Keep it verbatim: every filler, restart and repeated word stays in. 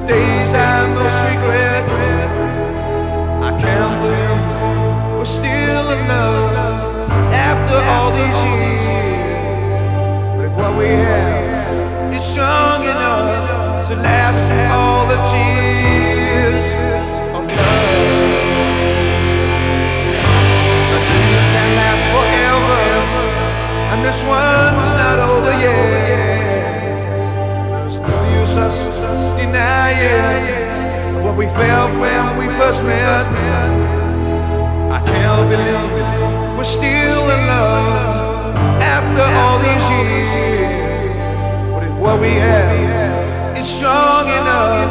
days I most regret. I can't believe we're still in love after all these years. But if what we have is strong enough to last through all the tears of love, a dream can last forever, and this one's not over yet. There's no use us denying what we felt when we first met. I can't believe we're still in love after all these years. But if what we have is strong enough